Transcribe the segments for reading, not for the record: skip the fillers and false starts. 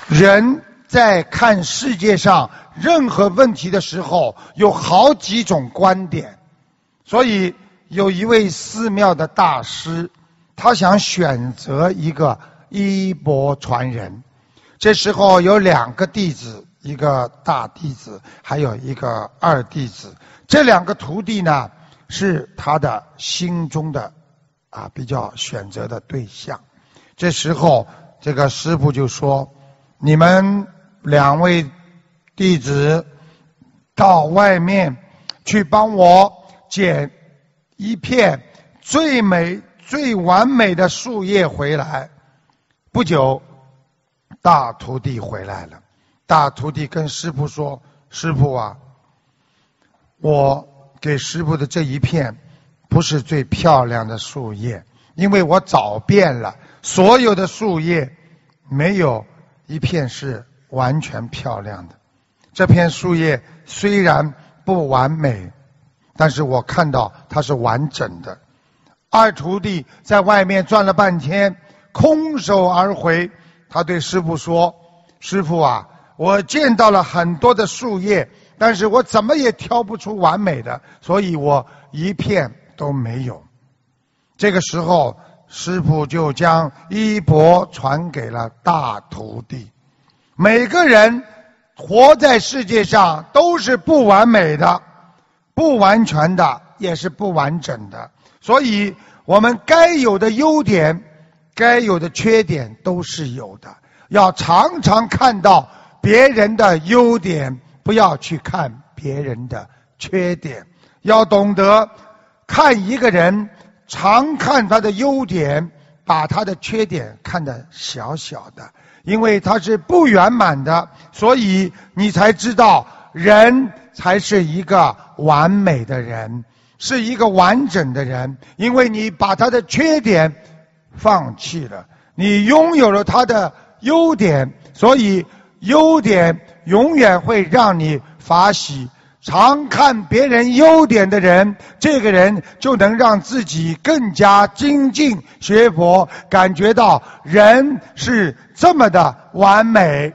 人在看世界上任何问题的时候，有好几种观点。所以有一位寺庙的大师，他想选择一个衣钵传人。这时候有2个弟子，一个大弟子，还有一个二弟子。这2个徒弟呢，是他的心中的比较选择的对象。这时候这个师父就说，你们2位弟子到外面去帮我捡一片最美最完美的树叶回来。不久大徒弟回来了，大徒弟跟师父说，师父啊，我给师父的这一片不是最漂亮的树叶，因为我找遍了所有的树叶，没有一片是完全漂亮的。这片树叶虽然不完美，但是我看到它是完整的。二徒弟在外面转了半天，空手而回。他对师父说，师父啊，我见到了很多的树叶，但是我怎么也挑不出完美的，所以我一片都没有。这个时候师父就将衣钵传给了大徒弟。每个人活在世界上都是不完美的，不完全的，也是不完整的，所以我们该有的优点，该有的缺点都是有的。要常常看到别人的优点，不要去看别人的缺点。要懂得看一个人，常看他的优点，把他的缺点看得小小的，因为他是不圆满的，所以你才知道人才是一个完美的人，是一个完整的人。因为你把他的缺点放弃了，你拥有了他的优点，所以优点永远会让你法喜。常看别人优点的人，这个人就能让自己更加精进学佛，感觉到人是这么的完美。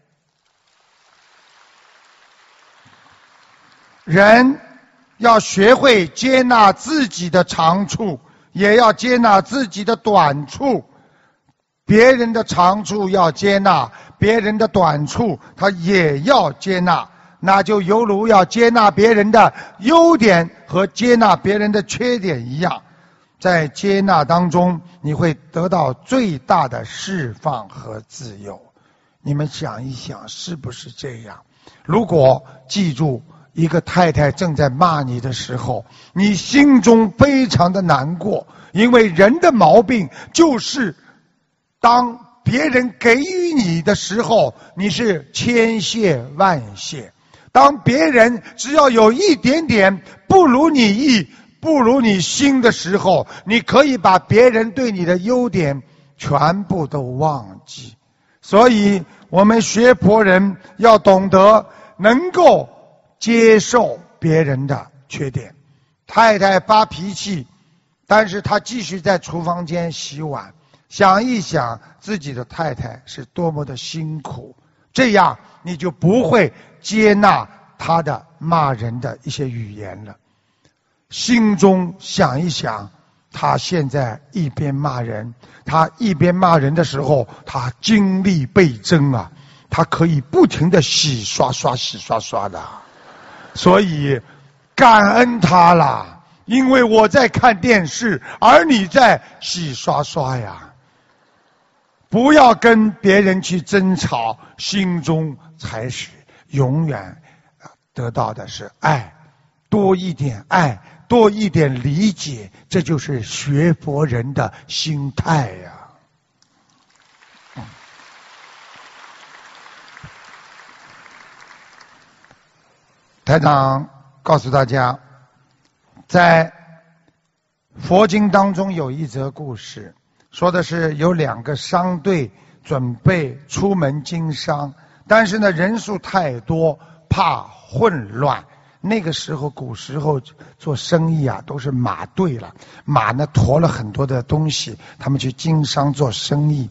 人要学会接纳自己的长处，也要接纳自己的短处。别人的长处要接纳，别人的短处他也要接纳，那就犹如要接纳别人的优点和接纳别人的缺点一样。在接纳当中，你会得到最大的释放和自由。你们想一想，是不是这样？如果记住，一个太太正在骂你的时候，你心中非常的难过，因为人的毛病就是当别人给予你的时候，你是千谢万谢。当别人只要有一点点不如你意，不如你心的时候，你可以把别人对你的优点全部都忘记。所以我们学佛人要懂得能够接受别人的缺点。太太发脾气，但是她继续在厨房间洗碗，想一想自己的太太是多么的辛苦，这样你就不会接纳她的骂人的一些语言了。心中想一想，她现在一边骂人，她一边骂人的时候，她精力倍增啊，她可以不停的洗刷刷洗刷刷的。所以感恩她啦，因为我在看电视，而你在洗刷刷呀。不要跟别人去争吵，心中才是永远得到的是爱，多一点爱，多一点理解，这就是学佛人的心态呀。台长告诉大家，在佛经当中有一则故事，说的是有2个商队准备出门经商，但是呢人数太多，怕混乱。那个时候古时候做生意啊都是马队了，马呢驮了很多的东西，他们去经商做生意。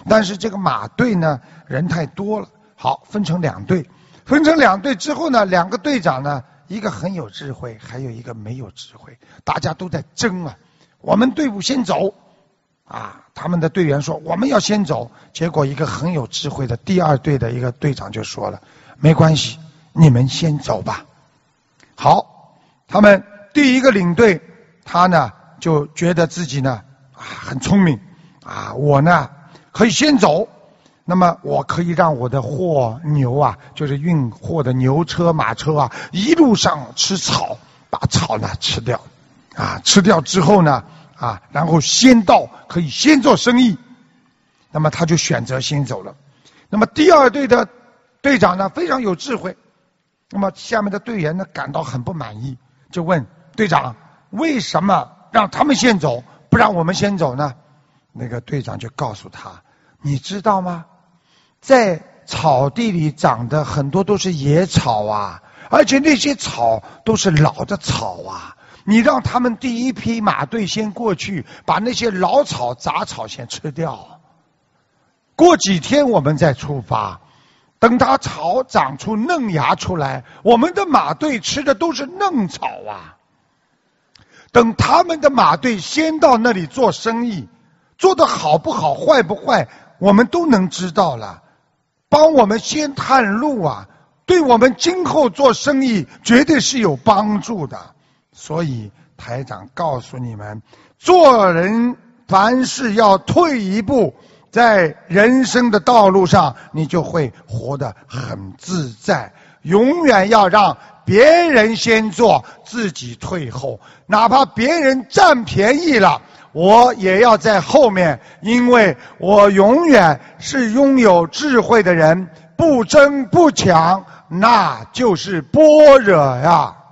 但是这个马队呢人太多了，好，分成2队。分成2队之后呢，2个队长呢，一个很有智慧，还有一个没有智慧，大家都在争啊。我们队伍先走啊，他们的队员说我们要先走，结果一个很有智慧的第2队的一个队长就说了，没关系，你们先走吧。好，他们第1个领队，他呢就觉得自己呢很聪明啊，我呢可以先走，那么我可以让我的货牛啊，就是运货的牛车马车啊，一路上吃草，把草呢吃掉啊，吃掉之后呢然后先到，可以先做生意。那么他就选择先走了。那么第2队的队长呢非常有智慧，那么下面的队员呢感到很不满意，就问队长，为什么让他们先走，不让我们先走呢？那个队长就告诉他，你知道吗，在草地里长的很多都是野草啊，而且那些草都是老的草啊，你让他们第1批马队先过去，把那些老草杂草先吃掉，过几天我们再出发，等它草长出嫩芽出来，我们的马队吃的都是嫩草啊。等他们的马队先到那里做生意，做得好不好坏不坏我们都能知道了，帮我们先探路啊，对我们今后做生意绝对是有帮助的。所以台长告诉你们，做人凡事要退一步，在人生的道路上你就会活得很自在，永远要让别人先做，自己退后，哪怕别人占便宜了，我也要在后面，因为我永远是拥有智慧的人，不争不抢，那就是般若呀。